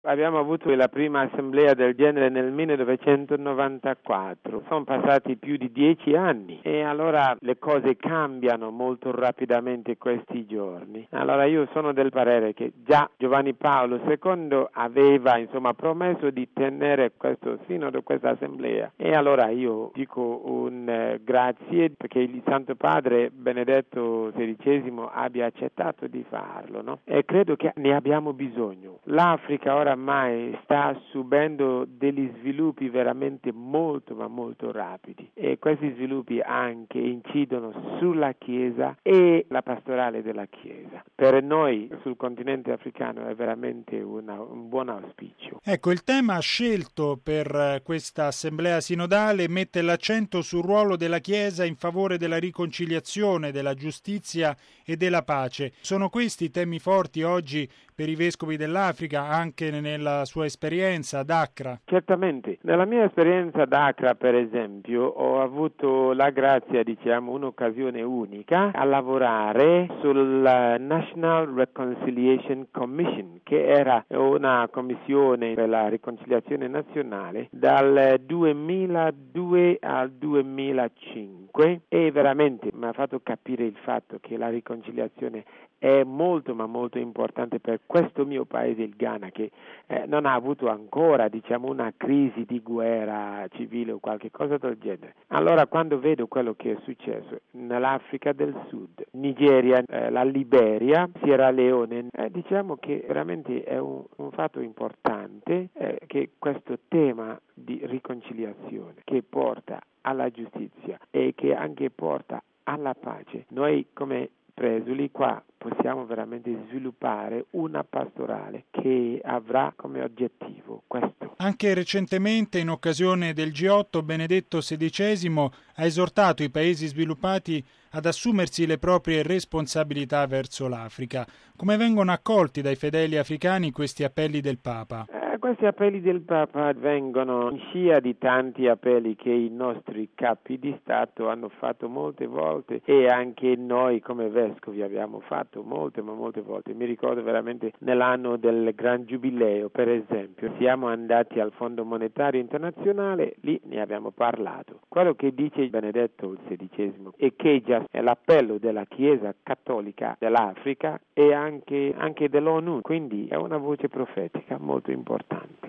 abbiamo avuto la prima assemblea del genere nel 1994. Sono passati più di 10 anni e allora le cose cambiano molto rapidamente questi giorni. Allora io sono del parere che già Giovanni Paolo II aveva promesso di tenere questo sinodo, questa assemblea, e allora io dico un grazie perché il Santo Padre Benedetto XVI abbia accettato di farlo, no? E credo che ne abbiamo bisogno. L'Africa oramai sta subendo degli sviluppi veramente molto ma molto rapidi e questi sviluppi anche incidono sulla Chiesa e la pastorale della Chiesa. Per noi sul continente africano è veramente un buon auspicio. Ecco, il tema scelto per questa assemblea sinodale mette l'accento sul ruolo della Chiesa in favore della riconciliazione, della giustizia e della pace. Sono questi i temi forti oggi per i vescovi dell'Africa, anche nella sua esperienza ad Accra? Certamente. Nella mia esperienza ad Accra, per esempio, ho avuto la grazia, un'occasione unica a lavorare sulla National Reconciliation Commission, che era una commissione per la riconciliazione nazionale dal 2002 al 2005 e veramente mi ha fatto capire il fatto che la riconciliazione è molto ma molto importante per questo mio paese, il Ghana, che non ha avuto ancora una crisi di guerra civile o qualche cosa del genere. Allora quando vedo quello che è successo nell'Africa del Sud, Nigeria, la Liberia, Sierra Leone, diciamo che veramente è un fatto importante che questo tema di riconciliazione che porta alla giustizia e che anche porta alla pace, noi come presuli qua possiamo veramente sviluppare una pastorale che avrà come obiettivo questo. Anche recentemente, in occasione del G8, Benedetto XVI ha esortato i paesi sviluppati ad assumersi le proprie responsabilità verso l'Africa. Come vengono accolti dai fedeli africani questi appelli del Papa? Questi appelli del Papa vengono in scia di tanti appelli che i nostri capi di Stato hanno fatto molte volte e anche noi come vescovi abbiamo fatto molte volte. Mi ricordo veramente nell'anno del Gran Giubileo, per esempio, siamo andati al Fondo Monetario Internazionale, lì ne abbiamo parlato. Quello che dice Benedetto XVI e che già è l'appello della Chiesa Cattolica dell'Africa e anche dell'ONU, quindi è una voce profetica molto importante.